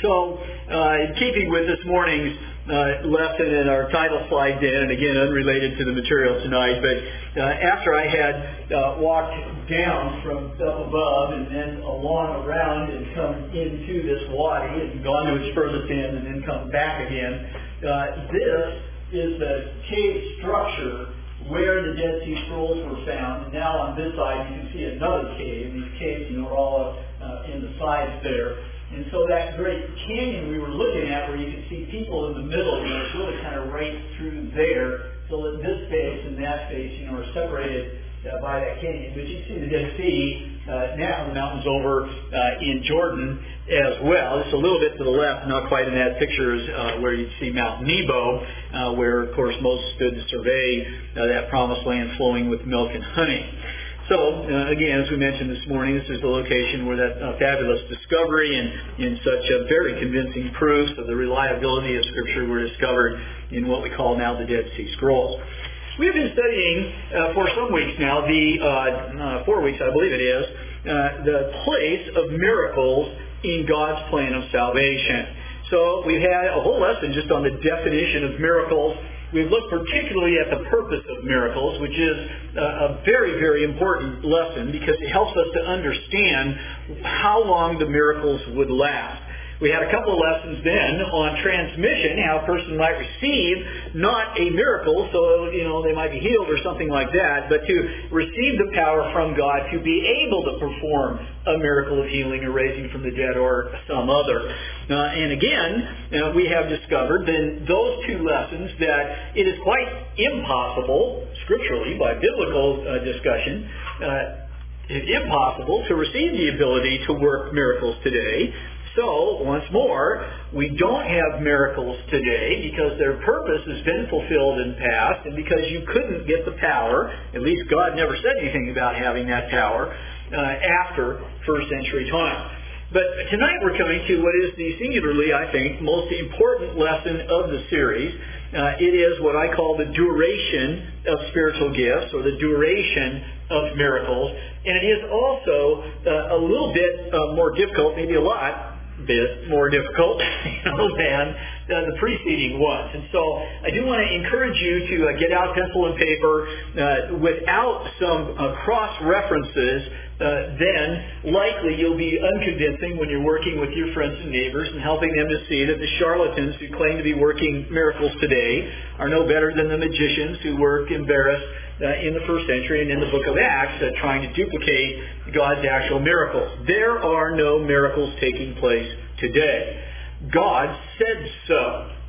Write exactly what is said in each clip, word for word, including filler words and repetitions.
So, uh, in keeping with this morning's uh, lesson and our title slide, Dan, and again, unrelated to the material tonight, but uh, after I had uh, walked down from up above and then along around and come into this wadi and gone to its furthest end and then come back again, uh, this is the cave structure where the Dead Sea Scrolls were found. And now on this side you can see another cave. These caves, you know, are all uh, in the sides there. And so that great canyon we were looking at where you can see people in the middle, you know, it's really kind of right through there. So that this face and that face, you know, are separated uh, by that canyon. But you can see the Dead Sea uh, now, the mountains over uh, in Jordan as well. It's a little bit to the left, not quite in that picture, is uh, where you see Mount Nebo, uh, where, of course, Moses stood to survey uh, that promised land flowing with milk and honey. So, uh, again, as we mentioned this morning, this is the location where that uh, fabulous discovery and in such a very convincing proofs of the reliability of Scripture were discovered in what we call now the Dead Sea Scrolls. We've been studying uh, for some weeks now, the uh, uh, four weeks I believe it is, uh, the place of miracles in God's plan of salvation. So we've had a whole lesson just on the definition of miracles. We've looked particularly at the purpose of miracles, which is a very, very important lesson because it helps us to understand how long the miracles would last. We had a couple of lessons then on transmission, how a person might receive not a miracle, so, you know, they might be healed or something like that, but to receive the power from God to be able to perform a miracle of healing or raising from the dead or some other. Uh, and again, uh, we have discovered in those two lessons that it is quite impossible, scripturally, by biblical uh, discussion, uh, it's impossible to receive the ability to work miracles today. So, once more, we don't have miracles today because their purpose has been fulfilled in the past and because you couldn't get the power, at least God never said anything about having that power, uh, after first century time. But tonight we're coming to what is the singularly, I think, most important lesson of the series. Uh, it is what I call the duration of spiritual gifts, or the duration of miracles. And it is also uh, a little bit uh, more difficult, maybe a lot, bit more difficult you know, than uh, the preceding ones. And so I do want to encourage you to uh, get out pencil and paper uh, without some uh, cross-references. Uh, then likely you'll be unconvincing when you're working with your friends and neighbors and helping them to see that the charlatans who claim to be working miracles today are no better than the magicians who work embarrassed uh, in the first century and in the book of Acts uh, trying to duplicate God's actual miracles. There are no miracles taking place today. God said so.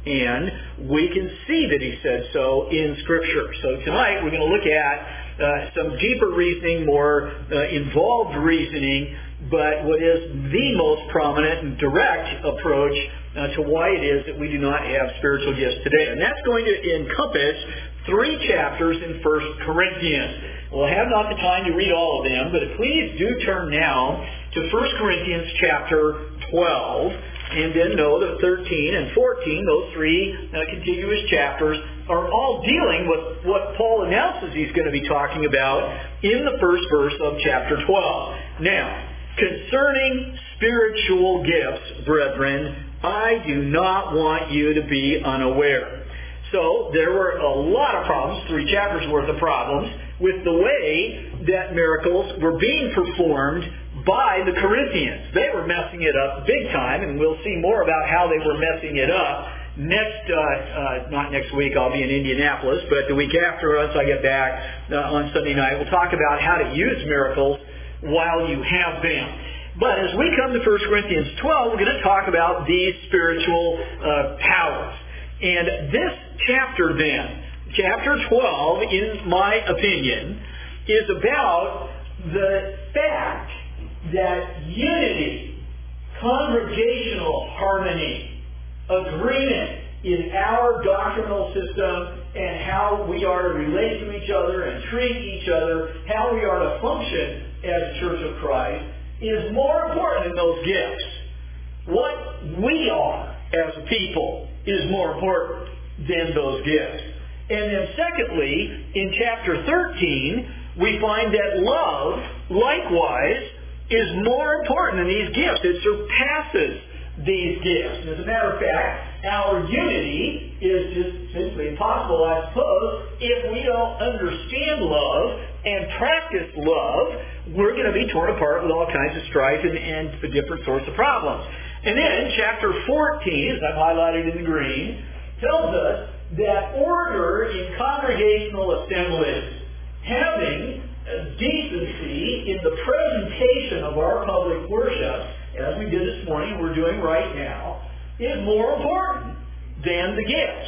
And we can see that He said so in Scripture. So tonight we're going to look at uh, some deeper reasoning, more uh, involved reasoning, but what is the most prominent and direct approach uh, to why it is that we do not have spiritual gifts today. And that's going to encompass three chapters in First Corinthians. We'll have not the time to read all of them, but please do turn now to First Corinthians chapter twelve. And then know that thirteen and fourteen, those three uh, contiguous chapters, are all dealing with what Paul announces he's going to be talking about in the first verse of chapter twelve. Now, concerning spiritual gifts, brethren, I do not want you to be unaware. So, there were a lot of problems, three chapters worth of problems, with the way that miracles were being performed by the Corinthians. They were messing it up big time, and we'll see more about how they were messing it up next, uh, uh, not next week, I'll be in Indianapolis, but the week after, once I get back uh, on Sunday night, we'll talk about how to use miracles while you have them. But as we come to First Corinthians twelve, we're going to talk about these spiritual uh, powers. And this chapter then, chapter twelve, in my opinion, is about the fact that unity, congregational harmony, agreement in our doctrinal system and how we are to relate to each other and treat each other, how we are to function as a Church of Christ, is more important than those gifts. What we are as a people is more important than those gifts. And then secondly, in chapter thirteen, we find that love, likewise, is more important than these gifts. It surpasses these gifts. And as a matter of fact, our unity is just simply impossible, I suppose, if we don't understand love and practice love. We're going to be torn apart with all kinds of strife and, and different sorts of problems. And then chapter fourteen, as I've highlighted in the green, tells us that order in congregational assemblies, having decency in the presentation of our public worship, as we did this morning, we're doing right now, is more important than the gifts.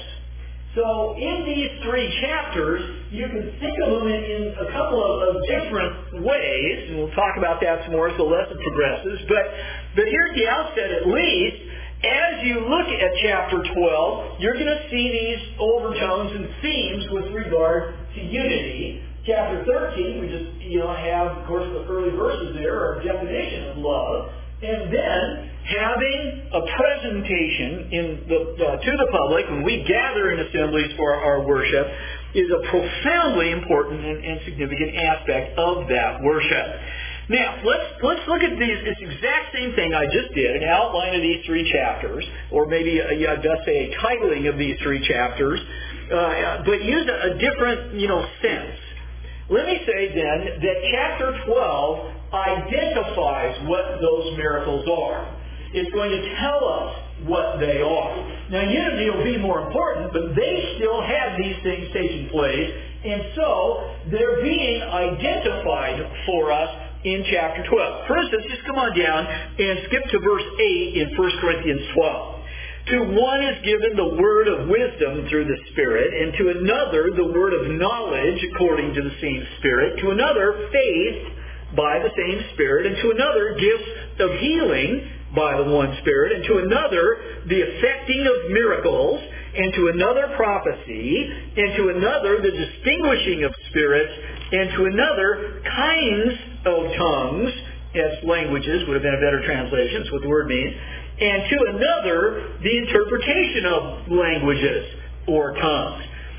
So in these three chapters, you can think of them in, in a couple of, of different ways, and we'll talk about that some more as the lesson progresses. But, but here's the outset at least. As you look at chapter twelve, you're going to see these overtones and themes with regard to unity. Chapter thirteen, we just you know have, of course, the early verses there are a definition of love. And then having a presentation in the, uh, to the public when we gather in assemblies for our worship is a profoundly important and, and significant aspect of that worship. Now, let's let's look at these, this exact same thing I just did, an outline of these three chapters, or maybe a, I'd just say a titling of these three chapters, uh, but use a, a different you know sense. Let me say then that chapter twelve identifies what those miracles are. It's going to tell us what they are. Now, unity will be more important, but they still have these things taking place, and so they're being identified for us in chapter twelve. For instance, just come on down and skip to verse eight in First Corinthians twelve. To one is given the word of wisdom through the Spirit, and to another the word of knowledge according to the same Spirit, to another faith by the same Spirit, and to another gifts of healing by the one Spirit, and to another the effecting of miracles, and to another prophecy, and to another the distinguishing of spirits, and to another kinds of tongues, as languages would have been a better translation, that's what the word means, and to another the interpretation of languages or tongues.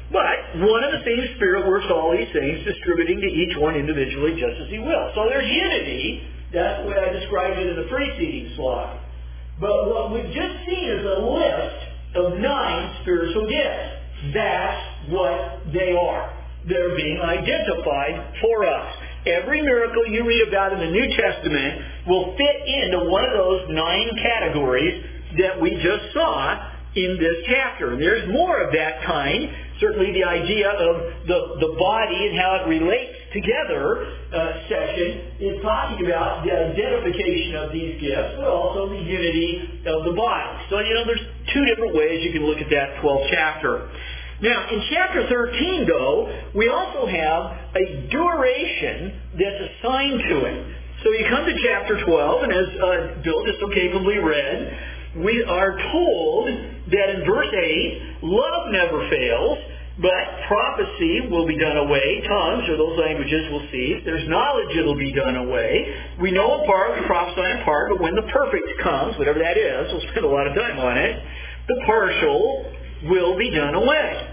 But one and the same Spirit works all these things, distributing to each one individually just as He will. So there's unity. That's the way I described it in the preceding slide. But what we've just seen is a list of nine spiritual gifts. That's what they are. They're being identified for us. Every miracle you read about in the New Testament will fit into one of those nine categories that we just saw in this chapter. And there's more of that kind. Certainly the idea of the, the body and how it relates together uh, section is talking about the identification of these gifts, but also the unity of the body. So, you know, there's two different ways you can look at that twelfth chapter. Now, in chapter thirteen, though, we also have a duration that's assigned to it. So you come to chapter twelve, and as uh, Bill just so capably read, we are told that in verse eight, love never fails, but prophecy will be done away. Tongues, or those languages, will cease. There's knowledge, it'll be done away. We know in part, we prophesy in part, but when the perfect comes, whatever that is, we'll spend a lot of time on it, the partial will be done away.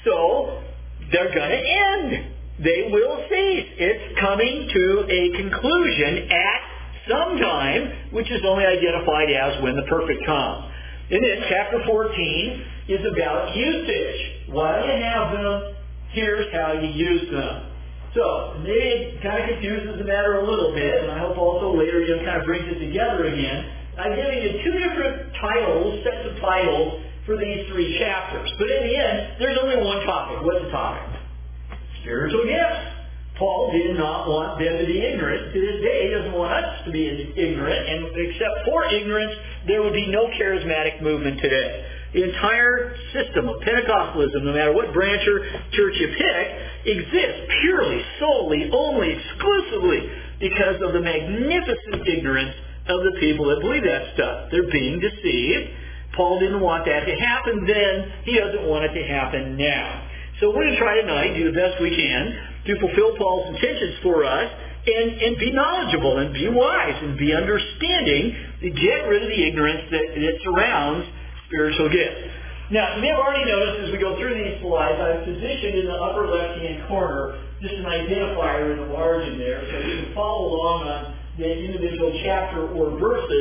So, they're going to end. They will cease. It's coming to a conclusion at some time, which is only identified as when the perfect comes. And then chapter fourteen is about usage. Why do you have them? Here's how you use them. So, maybe it kind of confuses the matter a little bit, and I hope also later you kind of brings it together again. I'm giving you two different titles, sets of titles, for these three chapters. But in the end, there's only one topic. What's the topic? Spiritual gifts. Paul did not want them to be ignorant. To this day, he doesn't want us to be ignorant. And except for ignorance, there would be no charismatic movement today. The entire system of Pentecostalism, no matter what branch or church you pick, exists purely, solely, only, exclusively because of the magnificent ignorance of the people that believe that stuff. They're being deceived. Paul didn't want that to happen then. He doesn't want it to happen now. So we're going to try tonight, do the best we can, to fulfill Paul's intentions for us and, and be knowledgeable and be wise and be understanding to get rid of the ignorance that, that surrounds spiritual gifts. Now, you may have already noticed as we go through these slides, I've positioned in the upper left-hand corner just an identifier in the margin there so you can follow along on the individual chapter or verses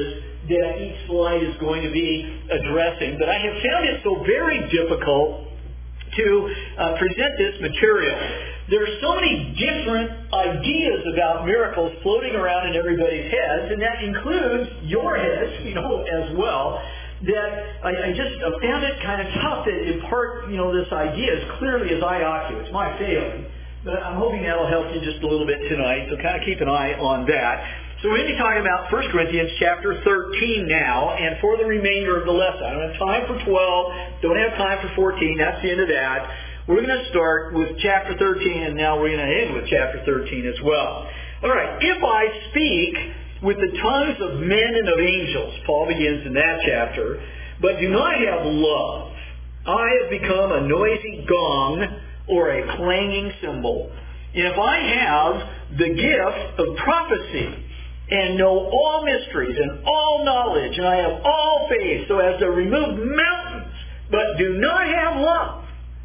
that each slide is going to be addressing, but I have found it so very difficult to uh, present this material. There are so many different ideas about miracles floating around in everybody's heads, and that includes your heads, you know, as well, that I, I just found it kind of tough to impart, you know, this idea as clearly as I ought to. It's my failing, but I'm hoping that'll help you just a little bit tonight, so kind of keep an eye on that. So we're going to be talking about First Corinthians chapter thirteen now, and for the remainder of the lesson. I don't have time for twelve, don't have time for fourteen, that's the end of that. We're going to start with chapter thirteen, and now we're going to end with chapter thirteen as well. All right, if I speak with the tongues of men and of angels, Paul begins in that chapter, but do not have love, I have become a noisy gong or a clanging cymbal. If I have the gift of prophecy and know all mysteries and all knowledge, and I have all faith so as to remove mountains, but do not have love,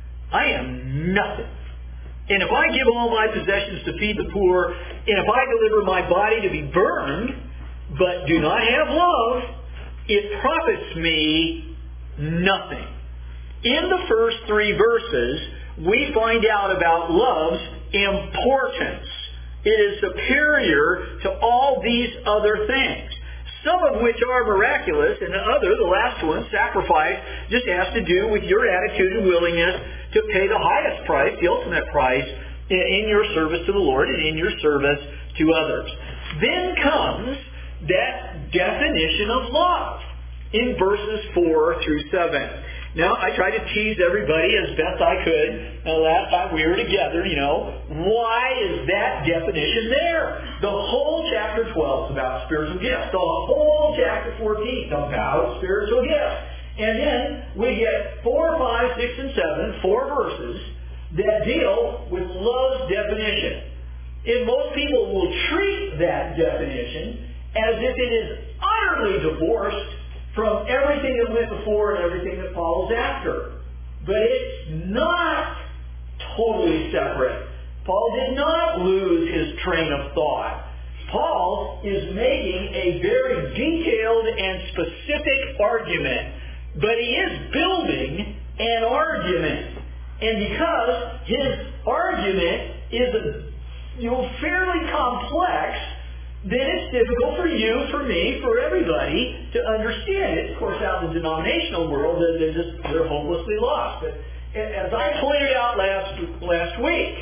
I am nothing. And if I give all my possessions to feed the poor, and if I deliver my body to be burned, but do not have love, it profits me nothing. In the first three verses, we find out about love's importance. It is superior to all these other things, some of which are miraculous, and the other, the last one, sacrifice, just has to do with your attitude and willingness to pay the highest price, the ultimate price, in your service to the Lord and in your service to others. Then comes that definition of love in verses four through seven. Now, I tried to tease everybody as best I could uh, last time we were together, you know. Why is that definition there? The whole chapter twelve is about spiritual gifts. The whole chapter fourteen is about spiritual gifts. And then we get four, five, six, and seven, four verses that deal with love's definition. And most people will treat that definition as if it is utterly divorced from everything that went before and everything that follows after. But it's not totally separate. Paul did not lose his train of thought. Paul is making a very detailed and specific argument, but he is building an argument. And because his argument is a, you know, fairly complex, then it's difficult for you, for me, for everybody to understand it. Of course, out in the denominational world, they're just they're hopelessly lost. But as I pointed out last last week,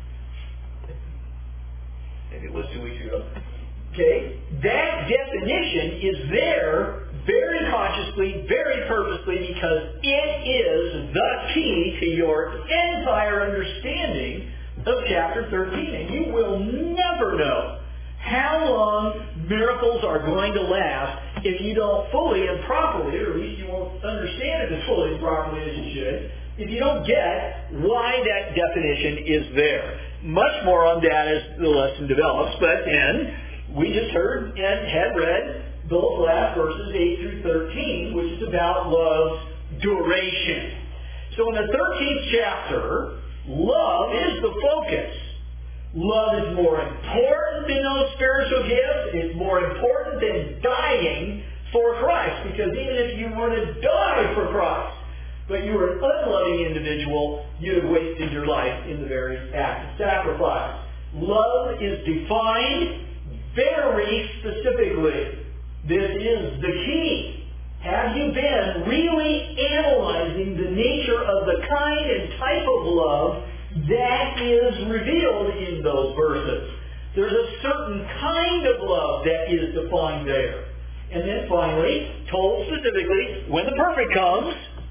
maybe it was two weeks ago, okay, that definition is there very consciously, very purposely, because it is the key to your entire understanding of chapter thirteen. And you will never know how long miracles are going to last if you don't fully and properly, or at least you won't understand it as fully and properly as you should, if you don't get why that definition is there. Much more on that as the lesson develops, but then we just heard and had read those last verses eight through thirteen, which is about love's duration. So in the thirteenth chapter, love is the focus. Love is more important than those spiritual gifts. It's more important than dying for Christ. Because even if you were to die for Christ, but you were an unloving individual, you have wasted your life in the very act of sacrifice. Love is defined very specifically. This is the key. Have you been really analyzing the nature of the kind and type of love that is revealed in those verses? There's a certain kind of love that is defined there. And then finally, told specifically, when the perfect comes,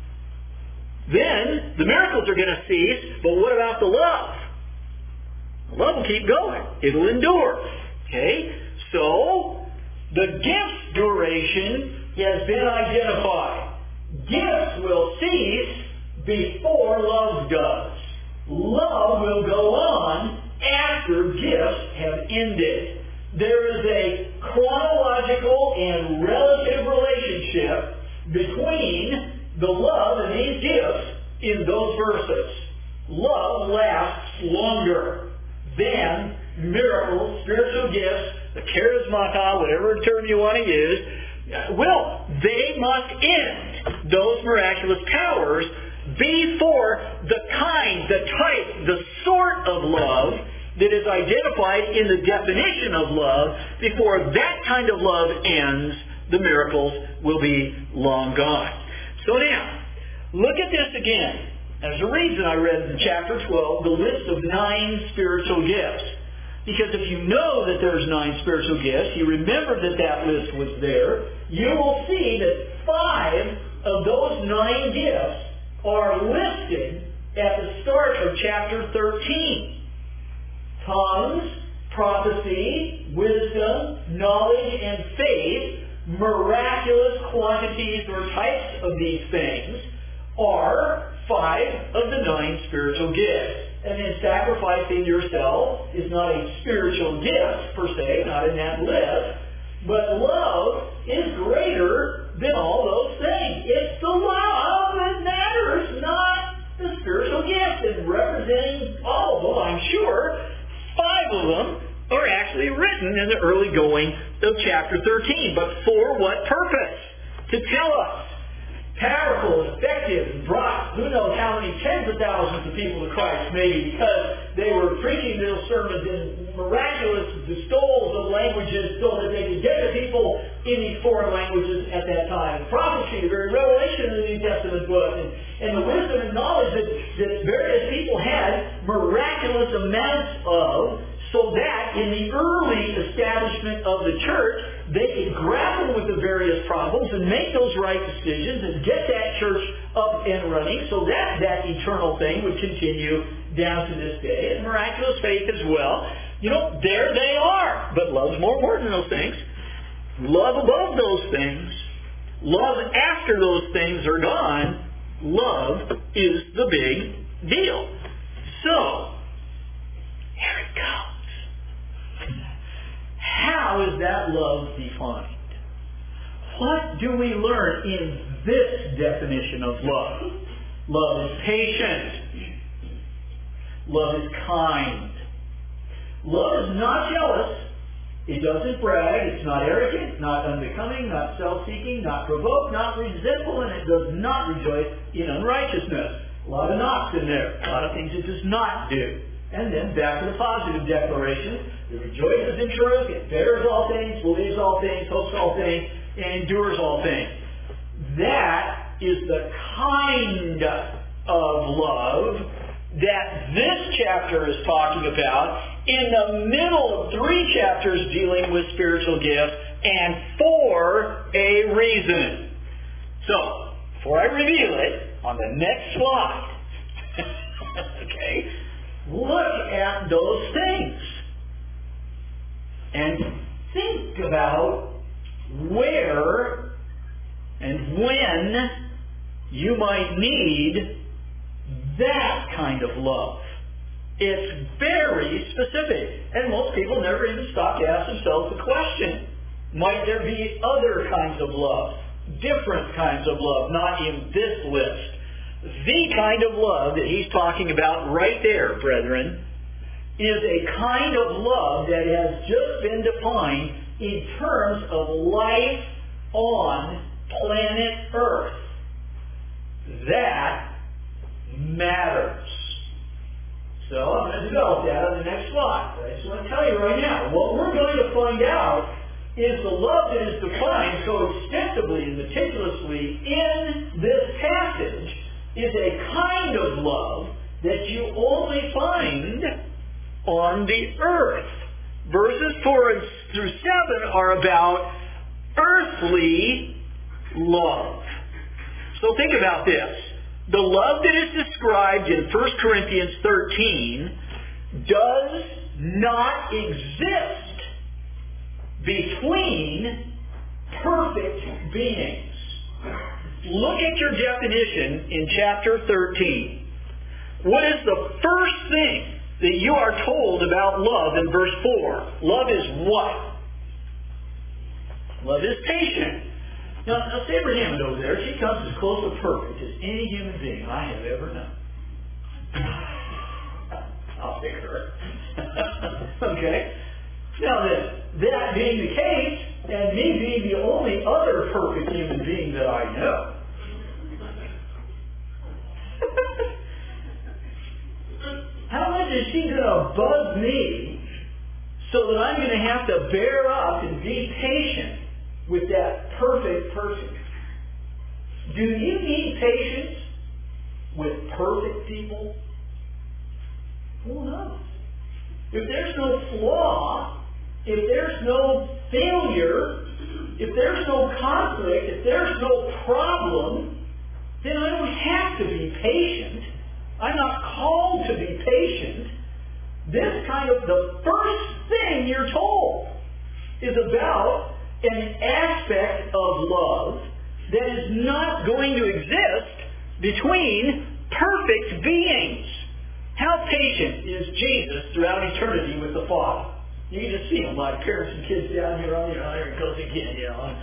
then the miracles are going to cease, but what about the love? The love will keep going. It'll endure. Okay? So, the gift's duration has been identified. Gifts will cease before love does. Love will go on after gifts have ended. There is a chronological and relative relationship between the love and these gifts in those verses. Love lasts longer than miracles, spiritual gifts, the charismata, whatever term you want to use. Well, they must end those miraculous powers before the kind, the type, the sort of love that is identified in the definition of love, before that kind of love ends, the miracles will be long gone. So now, look at this again. There's a reason I read in chapter twelve the list of nine spiritual gifts. Because if you know that there's nine spiritual gifts, you remember that that list was there, you will see that five of those nine gifts are listed at the start of chapter thirteen. Tongues, prophecy, wisdom, knowledge, and faith, miraculous quantities or types of these things, are five of the nine spiritual gifts. And then sacrificing yourself is not a spiritual gift, per se, not in that list. But love is greater than all those things. It's the love that matters, not the spiritual gift. And representing all of them, I'm sure, five of them are actually written in the early going of chapter thirteen. But for what purpose? To tell us. Powerful, effective, and brought who knows how many tens of thousands of people to Christ, maybe because they were preaching those sermons in miraculous bestowals of languages so that they could get to people in these foreign languages at that time. Prophecy, the very revelation of the New Testament book, and, and the wisdom and knowledge that, that various people had miraculous amounts of, so that in the early establishment of the church, they could grapple with the various problems and make those right decisions and get that church up and running so that that eternal thing would continue down to this day. And miraculous faith as well. You know, there they are. But love's more important than those things. Love above those things. Love after those things are gone. Love is the big deal. So, here it comes. How is that love defined? What do we learn in this definition of love? Love is patient. Love is kind. Love is not jealous. It doesn't brag. It's not arrogant, not unbecoming, not self-seeking, not provoked, not resentful, and it does not rejoice in unrighteousness. A lot of nots in there. A lot of things it does not do. And then back to the positive declaration. It rejoices in truth, it bears all things, believes all things, hopes all things, and endures all things. That is the kind of love that this chapter is talking about in the middle of three chapters dealing with spiritual gifts, and for a reason. So, before I reveal it, on the next slide, okay, look at those things. And think about where and when you might need that kind of love. It's very specific. And most people never even stop to ask themselves the question, might there be other kinds of love? Different kinds of love, not in this list. The kind of love that he's talking about right there, brethren, is a kind of love that has just been defined in terms of life on planet Earth. That matters. So I'm going to develop that on the next slide. I just want to tell you right now, what we're going to find out is the love that is defined so extensively and meticulously in this passage is a kind of love that you only find on the earth. Verses four through seven are about earthly love. So think about this. The love that is described in First Corinthians thirteen does not exist between perfect beings. Look at your definition in chapter thirteen. What is the first thing that you are told about love in verse four? Love is what? Love is patient. Now, now Sarah Hammond over there, she comes as close to perfect as any human being I have ever known. I'll pick her. Okay? Now, that, that being the case, and me being the only other perfect human being that I know. How much is she going to bug me so that I'm going to have to bear up and be patient with that perfect person? Do you need patience with perfect people? Who knows? If there's no flaw, if there's no failure, if there's no conflict, if there's no problem, then I don't have to be patient. I'm not called to be patient. This kind of, the first thing you're told is about an aspect of love that is not going to exist between perfect beings. How patient is Jesus throughout eternity with the Father? You can just see him like parents and kids down here on, you know, here it goes again, you know.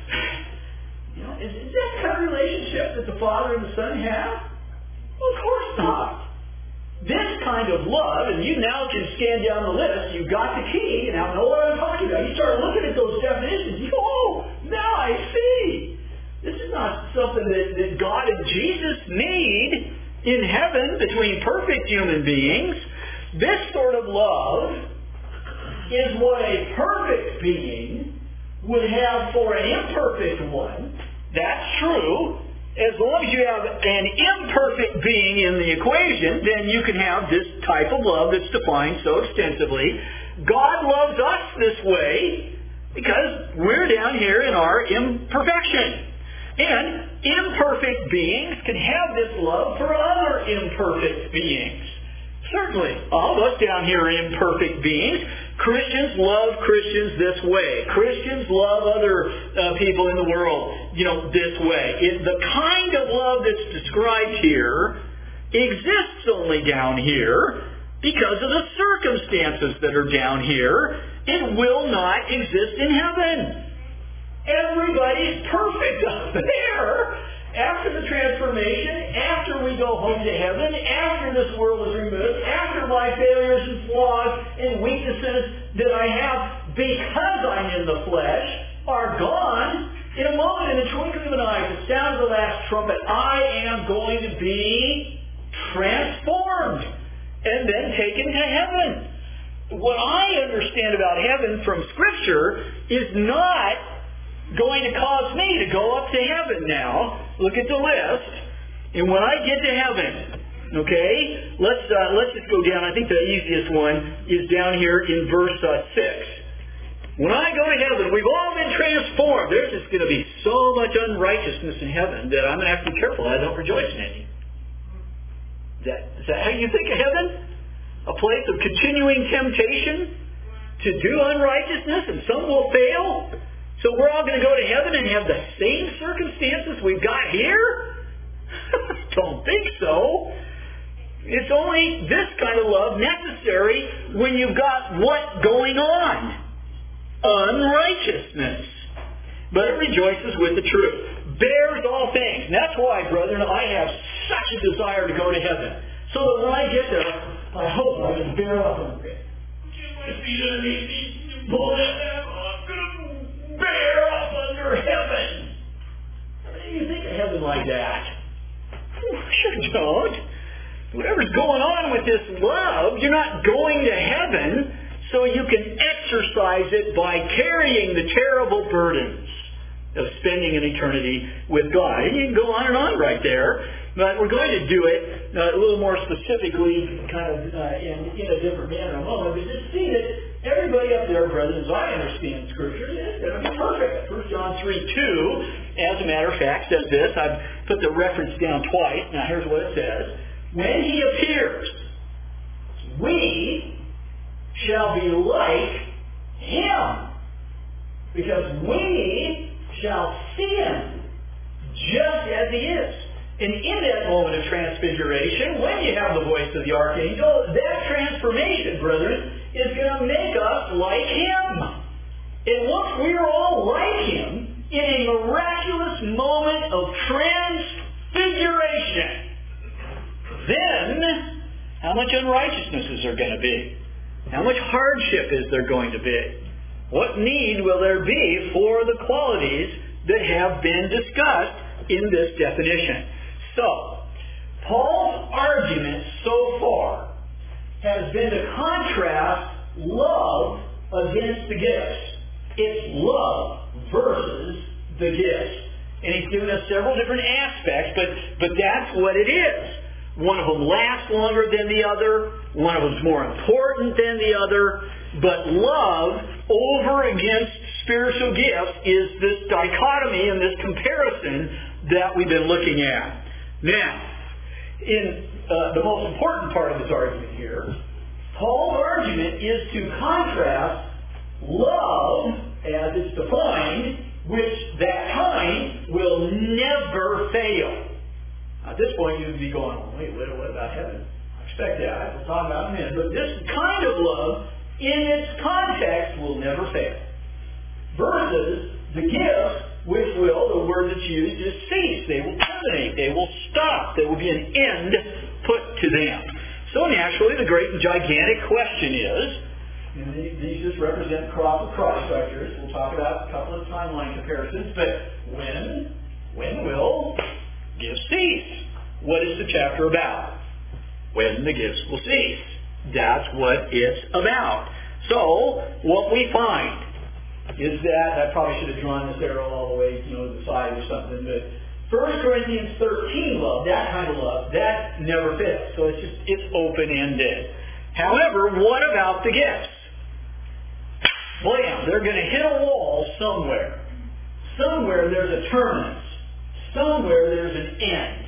You know, is, is that the kind of relationship that the Father and the Son have? Well, of course not. This kind of love, and you now can scan down the list, you've got the key, and now know what I'm talking about. You start looking at those definitions, you go, oh, now I see. This is not something that, that God and Jesus need in heaven between perfect human beings. This sort of love is what a perfect being would have for an imperfect one. That's true. As long as you have an imperfect being in the equation, then you can have this type of love that's defined so extensively. God loves us this way because we're down here in our imperfection. And imperfect beings can have this love for other imperfect beings. Certainly, all of us down here are imperfect beings. Christians love Christians this way. Christians love other uh, people in the world, you know, this way. It, the kind of love that's described here exists only down here because of the circumstances that are down here. It will not exist in heaven. Everybody's perfect up there. After the transformation, after we go home to heaven, after this world is removed, after my failures and flaws and weaknesses that I have because I'm in the flesh are gone, in a moment, in the twinkling of an eye, at the sound of the last trumpet, I am going to be transformed and then taken to heaven. What I understand about heaven from Scripture is not going to cause me to go up to heaven now. Look at the list. And when I get to heaven, okay, let's uh, let's just go down. I think the easiest one is down here in verse uh, six. When I go to heaven, we've all been transformed. There's just going to be so much unrighteousness in heaven that I'm going to have to be careful I don't rejoice in any. Is that, is that how you think of heaven? A place of continuing temptation to do unrighteousness, and some will fail? So we're all going to go to heaven and have the same circumstances we've got here? Don't think so. It's only this kind of love necessary when you've got what going on? Unrighteousness. But it rejoices with the truth. Bears all things. And that's why, brethren, I have such a desire to go to heaven. So that when I get there, I hope I can bear up under it. Bear up under heaven. How do you think of heaven like that? You don't. Whatever's going on with this love, you're not going to heaven so you can exercise it by carrying the terrible burdens of spending an eternity with God. And you can go on and on right there, but we're going to do it uh, a little more specifically, kind of uh, in, in a different manner in a moment. But just see that everybody up there, brethren, as I understand Scripture, is going to be perfect. First John three two, as a matter of fact, says this. I've put the reference down twice. Now here's what it says. When He appears, we shall be like Him, because we shall see Him just as He is. And in that moment of transfiguration, when you have the voice of the archangel, that transformation, brethren, is going to make us like Him. And once we're all like Him, in a miraculous moment of transfiguration, then how much unrighteousness is there going to be? How much hardship is there going to be? What need will there be for the qualities that have been discussed in this definition? So, Paul's argument so far has been to contrast love against the gifts. It's love versus the gifts. And he's given us several different aspects, but, but that's what it is. One of them lasts longer than the other. One of them's more important than the other. But love over against spiritual gifts is this dichotomy and this comparison that we've been looking at. Now, in uh, the most important part of his argument here, Paul's argument is to contrast love, as it's defined, which that kind will never fail. At this point, you'd be going, oh, wait, what about heaven? I expect that. We'll talk about it in a minute. But this kind of love, in its context, will never fail. Versus the gifts, which will, the word that's used is cease. They will terminate. They will stop. There will be an end put to them. So naturally, the great and gigantic question is, and these just represent the cross of Christ right here. So we'll talk about a couple of timeline comparisons. But when, when will gifts cease? What is the chapter about? When the gifts will cease. That's what it's about. So, what we find is that, I probably should have drawn this arrow all the way, you know, to the side or something, but First Corinthians thirteen love, that kind of love, that never fails. So it's just, it's open-ended. However, what about the gifts? Blam, they're going to hit a wall somewhere. Somewhere there's a terminus. Somewhere there's an end.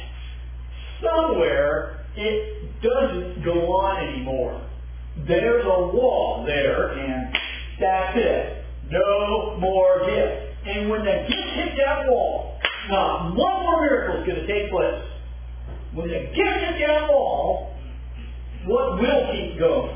Somewhere it doesn't go on anymore. There's a wall there, and that's it. No more gifts. And when the gift hits that wall, not one more miracle is going to take place. When the gift hits that wall, what will keep going?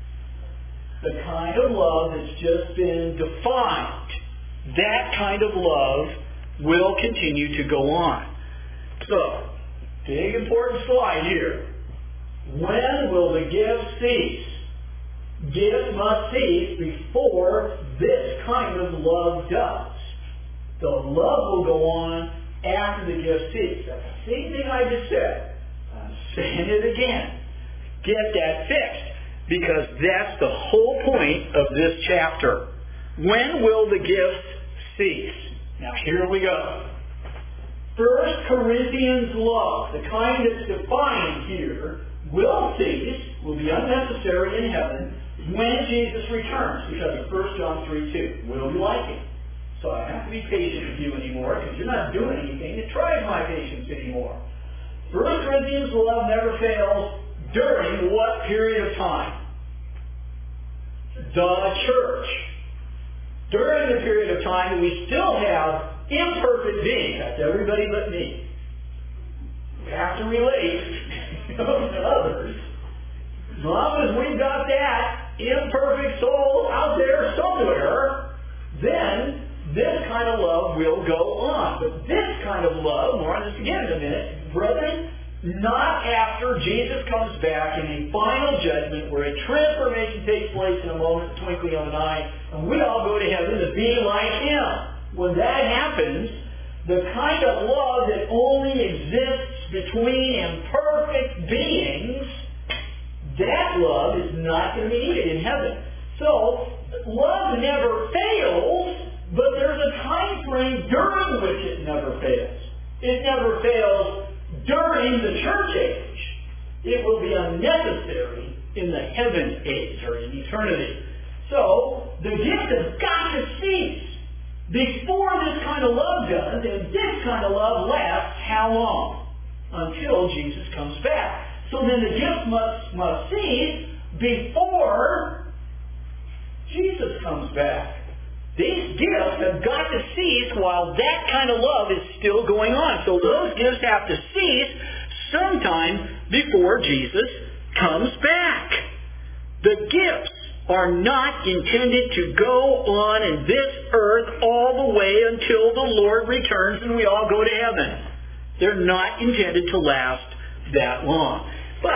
The kind of love that's just been defined. That kind of love will continue to go on. So, big important slide here. When will the gift cease? Gifts must cease before this kind of love does. The love will go on after the gift cease. That's the same thing I just said. I'm saying it again. Get that fixed. Because that's the whole point of this chapter. When will the gifts cease? Now here we go. First Corinthians love, the kind that's defined here, will cease, will be unnecessary in heaven when Jesus returns, because of First John three two. Will you like him? So I have to be patient with you anymore, because you're not doing anything to try my patience anymore. First Corinthians love never fails during what period of time? The church. During the period of time that we still have imperfect beings, that's everybody but me. We have to relate to others. As long as we've got that imperfect soul out there somewhere, then this kind of love will go on. But this kind of love, more on this again in a minute, brethren, not after Jesus comes back in a final judgment where a transformation takes place in a moment, a twinkling of an eye, and we all go to heaven to be like Him. When that happens, the kind of love that only exists between imperfect beings, that love is not going to be needed in heaven. So, love never fails, but there's a time frame during which it never fails. It never fails during the church age. It will be unnecessary in the heaven age, or in eternity. So, the gift has got to cease before this kind of love does, and this kind of love lasts how long? Until Jesus comes back. So then the gift must, must cease before Jesus comes back. These gifts have got to cease while that kind of love is still going on. So those gifts have to cease sometime before Jesus comes back. The gifts are not intended to go on in this earth all the way until the Lord returns and we all go to heaven. They're not intended to last that long. But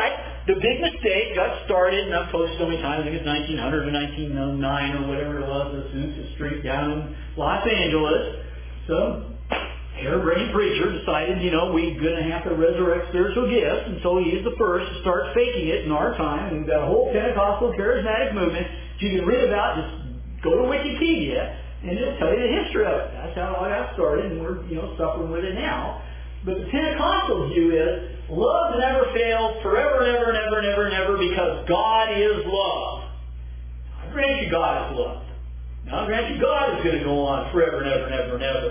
the big mistake got started, and I've posted so many times, I think it's nineteen hundred or nineteen oh nine or whatever it was, the Azusa Street down in Los Angeles. Some harebrained preacher decided, you know, we're going to have to resurrect spiritual gifts, and so he's the first to start faking it in our time, and we've got a whole Pentecostal charismatic movement that you can read about. Just go to Wikipedia, and it'll tell you the history of it. That's how I got started, and we're, you know, suffering with it now. But the Pentecostal view is, love never fails, forever and ever and ever and ever and ever, because God is love. I grant you God is love. Now, I grant you God is going to go on forever and ever and ever and ever.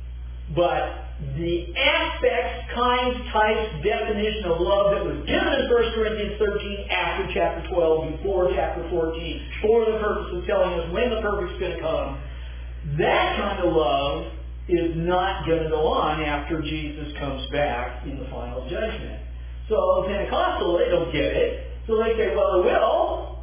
But the aspects, kinds, types, definition of love that was given in First Corinthians thirteen after chapter twelve, before chapter fourteen, for the purpose of telling us when the perfect's going to come, that kind of love is not going to go on after Jesus comes back in the final judgment. So the Pentecostal, they don't get it. So they say, well, it will.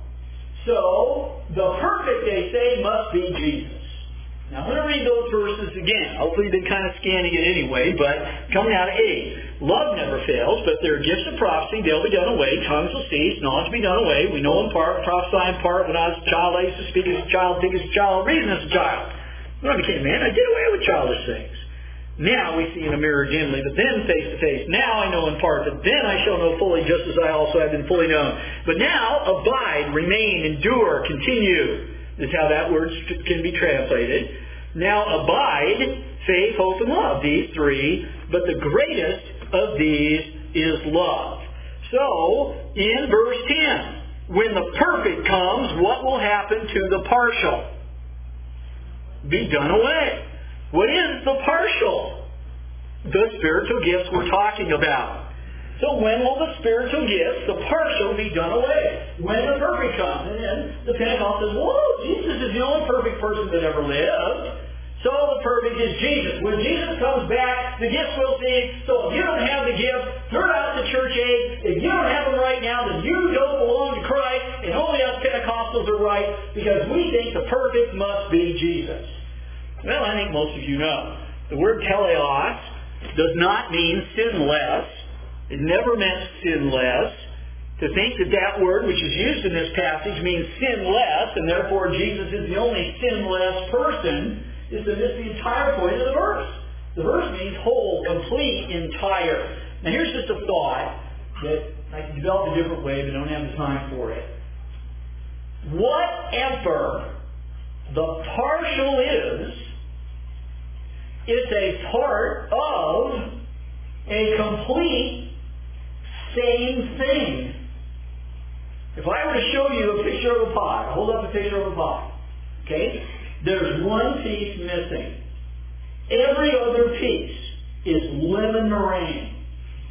So the perfect, they say, must be Jesus. Now, I'm going to read those verses again. Hopefully you've been kind of scanning it anyway, but coming out of eight. Love never fails, but there are gifts of prophecy. They'll be done away. Tongues will cease. Knowledge will be done away. We know in part, prophesy in part. When I was a child, I used to speak as a child, think as a child, reason as a child. When I became a man, I did away with childish things. Now we see in a mirror dimly, but then face to face. Now I know in part, but then I shall know fully, just as I also have been fully known. But now abide, remain, endure, continue. This is how that word can be translated. Now abide, faith, hope, and love. These three, but the greatest of these is love. So, in verse ten, when the perfect comes, what will happen to the partial? Be done away. What is the partial? The spiritual gifts we're talking about. So when will the spiritual gifts, the partial, be done away? When the perfect comes. And then the Pentecost says, whoa, Jesus is the only perfect person that ever lived. So the perfect is Jesus. When Jesus comes back, the gifts will cease. So if you don't have the gift, throw it out to church age. If you don't have them right now, then you don't belong to Christ. And only us Pentecostals are right, because we think the perfect must be Jesus. Well, I think most of you know. The word teleos does not mean sinless. It never meant sinless. To think that that word, which is used in this passage, means sinless, and therefore Jesus is the only sinless person, is to miss the entire point of the verse. The verse means whole, complete, entire. Now here's just a thought that I can develop a different way, but don't have the time for it. Whatever the partial is, it's a part of a complete same thing. If I were to show you a picture of a pie, hold up a picture of a pie. Okay? There's one piece missing. Every other piece is lemon meringue.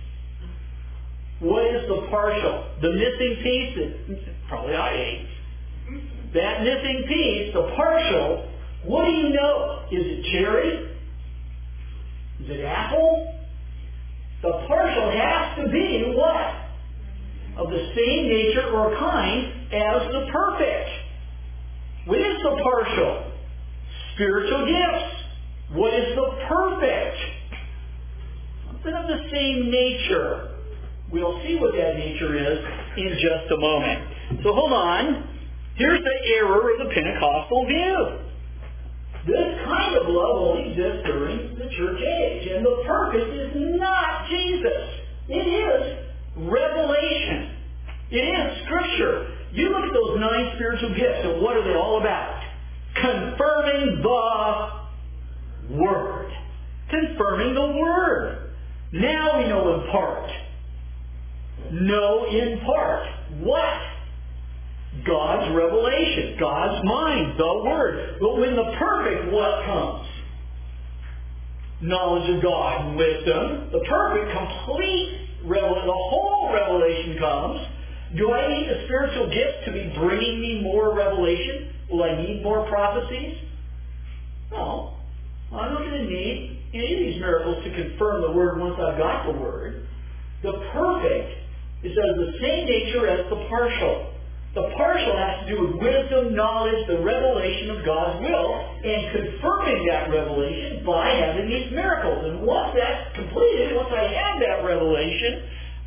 What is the partial? The missing piece that probably I ate. That missing piece, the partial, what do you know? Is it cherry? Is it apple? The partial has to be what? Of the same nature or kind as the perfect. What is the partial? Spiritual gifts. What is the perfect? Something of the same nature. We'll see what that nature is in just a moment. So hold on. Here's the error of the Pentecostal view. This kind of love only exists during the church age. And the perfect is not Jesus. It is revelation. It is Scripture. You look at those nine spiritual gifts, and what are they all about? Confirming the Word. Confirming the Word. Now we know in part. Know in part. What? God's revelation. God's mind. The Word. But when the perfect, what comes? Knowledge of God and wisdom. The perfect, complete, revel- the whole revelation comes. Do I need the spiritual gifts to be bringing me more revelation? Will I need more prophecies? No. I'm not going to need any of these miracles to confirm the Word once I've got the Word. The perfect is of the same nature as the partial. The partial has to do with wisdom, knowledge, the revelation of God's will, and confirming that revelation by having these miracles. And once that's completed, once I have that revelation,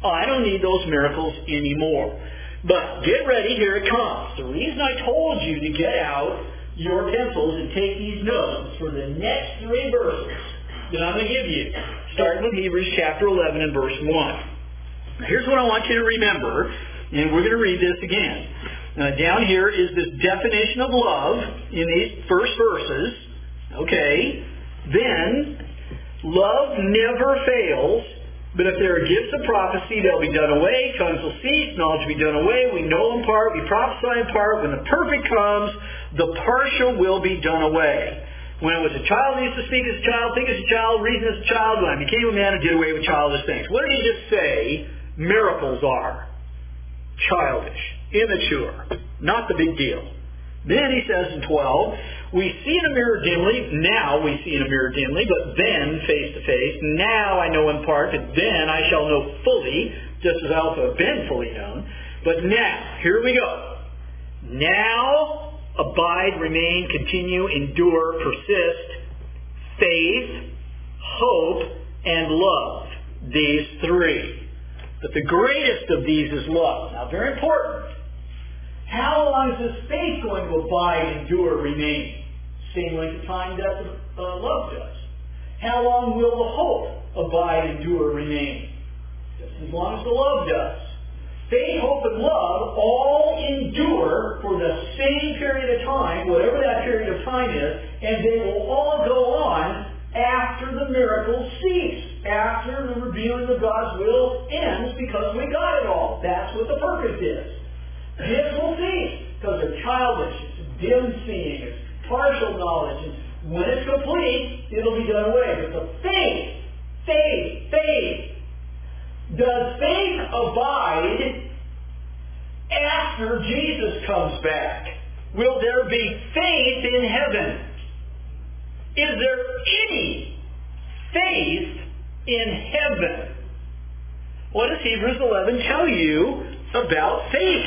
I don't need those miracles anymore. But get ready, here it comes. The reason I told you to get out your pencils and take these notes for the next three verses that I'm going to give you, starting with Hebrews chapter eleven and verse one. Here's what I want you to remember, and we're going to read this again. Uh, down here is this definition of love in these first verses. Okay. Then, love never fails, but if there are gifts of prophecy, they'll be done away. Tongues will cease. Knowledge will be done away. We know in part. We prophesy in part. When the perfect comes, the partial will be done away. When I was a child, I used to speak as a child, think as a child, reason as a child. When I became a man, I did away with childish things. What did he just say miracles are? Childish. Immature. Not the big deal. Then he says in twelve, we see in a mirror dimly, now we see in a mirror dimly, but then face to face. Now I know in part, but then I shall know fully, just as I also have been fully known. But now, here we go. Now, abide, remain, continue, endure, persist, faith, hope, and love. These three. But the greatest of these is love. Now, very important. How long is this faith going to abide, endure, remain? Same length of time that the uh, love does. How long will the hope abide, endure, remain? Just as long as the love does. Faith, hope, and love all endure for the same period of time, whatever that period of time is, and they will all go on after the miracles cease, after the revealing of God's will ends, because we got it all. That's what the purpose is. This will cease, because they're childish, it's dim seeing, it's partial knowledge, and when it's complete, it'll be done away. But the faith, faith, faith, does faith abide after Jesus comes back? Will there be faith in heaven? Is there any faith in heaven? What does Hebrews eleven tell you about faith?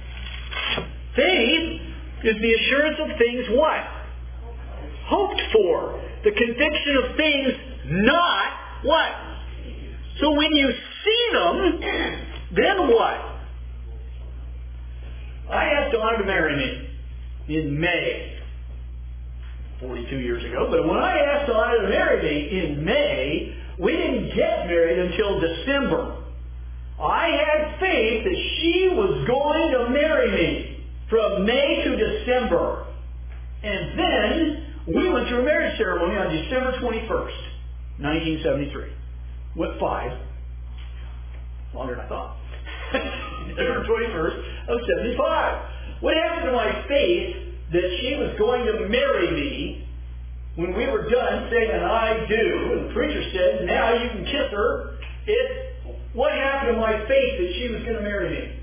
Faith is the assurance of things what? Hoped for. The conviction of things not what? So when you see them, then what? I asked Donna to marry me in May, forty-two years ago, but when I asked Donna to marry me in May, we didn't get married until December. I had faith that she was going to marry me from May to December. And then we went to a marriage ceremony on December twenty-first, nineteen seventy-three. Went five. Longer than I thought. December twenty-first of seventy-five. What happened to my faith that she was going to marry me when we were done saying an I do, and the preacher said, now you can kiss her? It, what happened to my faith that she was going to marry me?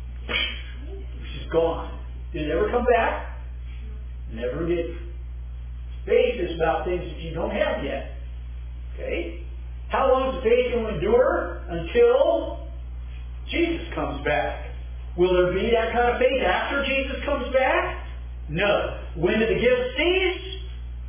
She's gone. Did it ever come back? Never did. Faith is about things that you don't have yet. Okay? How long is faith going to endure? Until Jesus comes back. Will there be that kind of faith after Jesus comes back? No. When did the gift cease?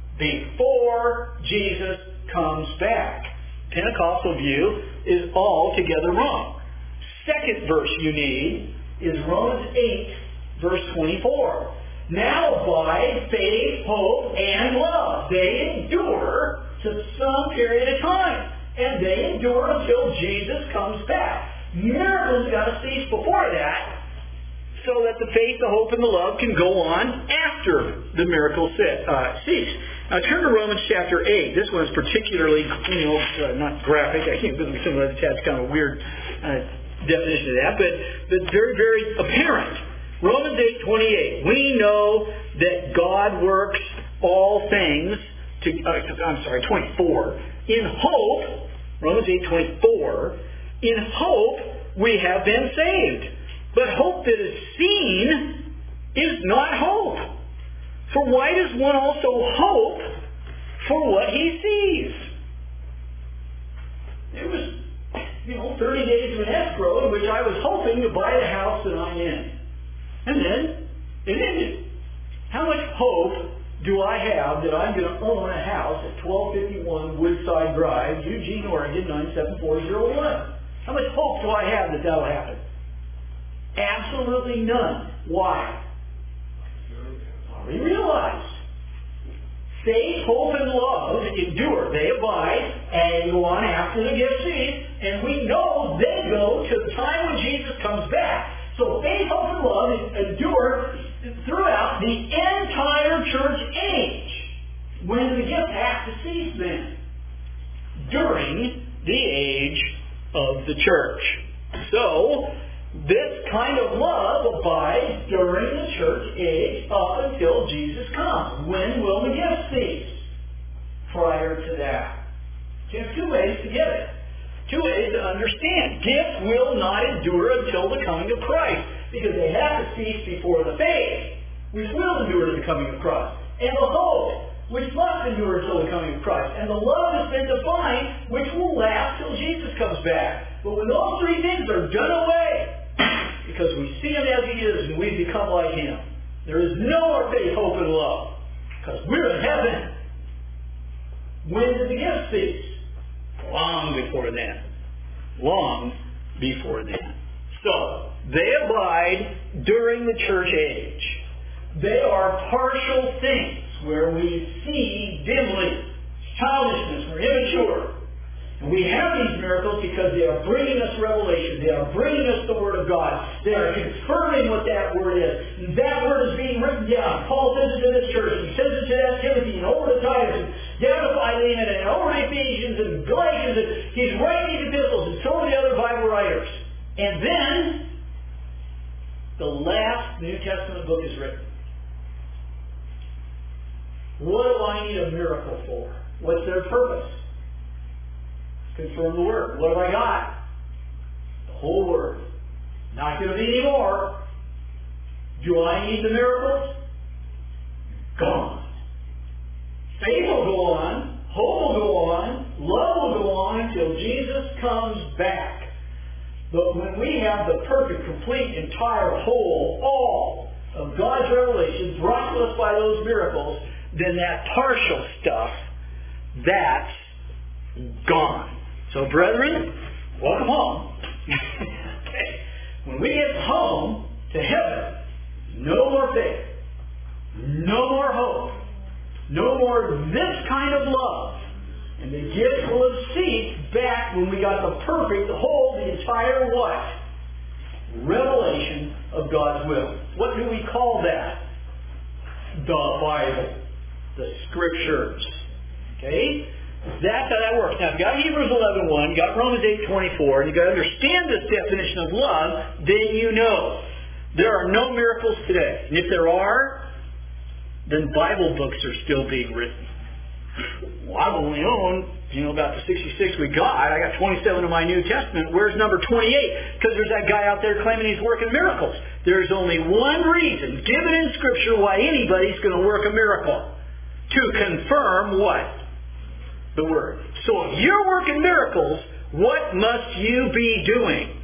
Before Jesus comes back. Pentecostal view is altogether wrong. Second verse you need is Romans eight, verse twenty-four. Now abide faith, hope, and love. They endure to some period of time. And they endure until Jesus comes back. Miracles got to cease before that, so that the faith, the hope, and the love can go on after the miracles uh, cease. Now turn to Romans chapter eight. This one is particularly, you know, uh, not graphic. I can't believe some of the that's kind of a weird uh, definition of that, but, but very, very apparent. Romans eight twenty-eight. We know that God works all things to, uh, I'm sorry, twenty-four. In hope, Romans eight twenty-four, in hope we have been saved. But hope that is seen is not hope. For why does one also hope for what he sees? It was, you know, thirty days of an escrow in which I was hoping to buy the house that I'm in. And then it ended. How much hope do I have that I'm going to own a house at twelve fifty-one Woodside Drive, Eugene, Oregon, nine seven four zero one? How much hope do I have that that will happen? Absolutely none. Why? Already realized. Faith, hope, and love endure. They abide and go on after the gift cease. And we know they go to the time when Jesus comes back. So faith, hope, and love endure throughout the entire church age. When do the gifts have to cease then? During the age of the church. So, this kind of love abides during the church age up until Jesus comes. When will the gifts cease? Prior to that. You have two ways to get it. Two ways to understand. Gifts will not endure until the coming of Christ, because they have to cease before the faith, which will endure to the coming of Christ, and the hope, which must endure until the coming of Christ, and the love has been defined, which will last till Jesus comes back. But when those three things are done away, because we see Him as He is and we become like Him, there is no more faith, hope, and love, because we're in heaven. When did the gifts cease? Long before then. Long before then. So, they abide during the church age. They are partial things where we see dimly. Childishness, we're immature. And we have these miracles because they are bringing us revelation. They are bringing us the Word of God. They are confirming what that Word is. And that Word is being written down. Paul says it to this church. He says it to that Timothy and over to Titus and down to Philemon and over to Ephesians and Galatians. And he's writing these epistles and so are the other Bible writers. And then the last New Testament book is written. What do I need a miracle for? What's their purpose? Confirm the Word. What have I got? The whole Word. Not going to be any more. Do I need the miracles? Gone. Faith will go on. Hope will go on. Love will go on until Jesus comes back. But when we have the perfect, complete, entire, whole, all of God's revelations brought to us by those miracles, then that partial stuff, that's gone. So, brethren, welcome home. Okay. When we get home to heaven, no more faith, no more hope, no more this kind of love. And the gifts will have ceased back when we got the perfect, the whole, the entire what? Revelation of God's will. What do we call that? The Bible. The Scriptures. Okay? That's how that works. Now, if you've got Hebrews eleven one, you've got Romans eight twenty-four, and you've got to understand this definition of love, then you know there are no miracles today. And if there are, then Bible books are still being written. Well, I've only owned, you know, about the sixty-six we got. I got twenty-seven of my New Testament. Where's number twenty-eight? Because there's that guy out there claiming he's working miracles. There's only one reason given in Scripture why anybody's going to work a miracle. To confirm what? The Word. So if you're working miracles, what must you be doing?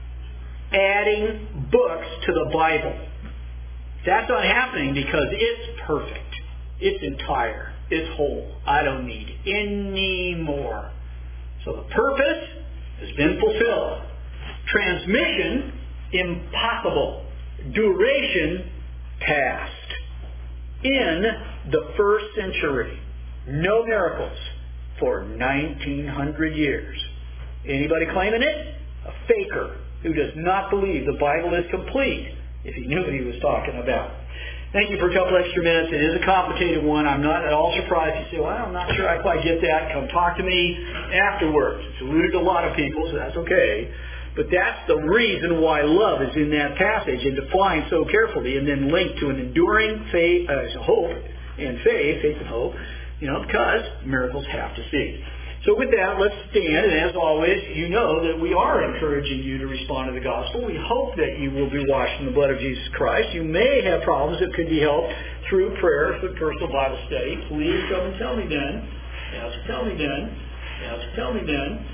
Adding books to the Bible. That's not happening because it's perfect. It's entire. It's whole. I don't need any more. So the purpose has been fulfilled. Transmission, impossible. Duration, past. In the first century, no miracles for nineteen hundred years. Anybody claiming it? A faker who does not believe the Bible is complete if he knew what he was talking about. Thank you for a couple extra minutes. It is a complicated one. I'm not at all surprised. You say, well, I'm not sure I quite get that. Come talk to me afterwards. It's eluded a lot of people, so that's okay. But that's the reason why love is in that passage and defined so carefully and then linked to an enduring faith, uh, hope and faith, faith and hope, you know, because miracles have to cease. So with that, let's stand, and as always, you know that we are encouraging you to respond to the gospel. We hope that you will be washed in the blood of Jesus Christ. You may have problems that could be helped through prayer, through personal Bible study. Please come and tell me then. Yes, tell me then. Yes, tell me then.